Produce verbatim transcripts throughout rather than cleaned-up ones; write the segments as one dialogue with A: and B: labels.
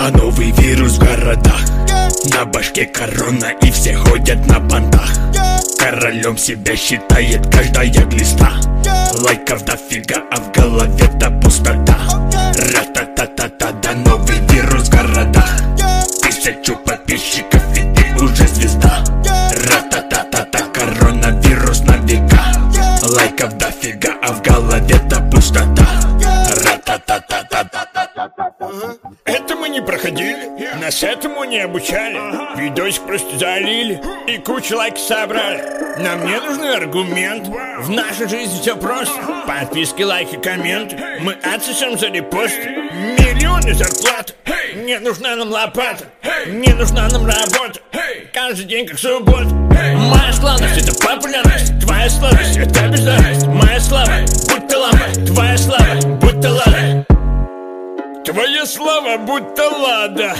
A: Да новый вирус в городах, на башке корона и все ходят на понтах. Королем себя считает каждая глиста. Лайков дофига, а в голове-то пустота. Ра-та-та-та-та, да новый вирус в городах. Тысячу подписчиков и ты уже звезда. Ра-та-та-та-та, коронавирус на века. Лайков дофига, а в голове-то пустота. Ра-та-та-та-та-та.
B: Это мы не проходили, нас этому не обучали. Видосик просто залили и кучу лайков собрали. Нам не нужны аргументы, в нашей жизни все просто. Подписки, лайки, комменты, мы отсосем за репосты. Миллионы зарплат, не нужна нам лопата, не нужна нам работа. Каждый день как суббота. Моя славность это популярность, твоя слабость это бездарность. Моя слава будто лампа, твоя слава будто лада. Твоя слава будто лада.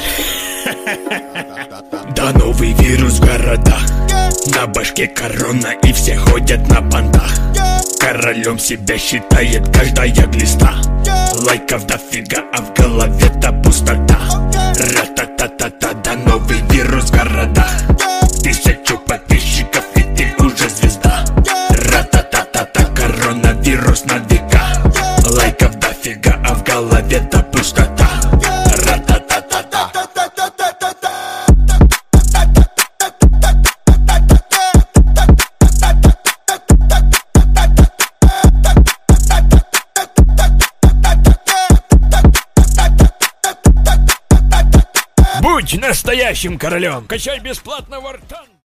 A: Да новый вирус в городах, на башке корона и все ходят на понтах. Королем себя считает каждая глиста. Лайков дофига, а в голове-то пустота. Ра-та-та-та-та, да новый вирус в городах. Тысячу подписчиков и ты уже звезда. Ра-та-та-та-та, коронавирус на века. Лайков дофига, а в голове-то пустота.
B: Будь настоящим королем, качай бесплатно вартан.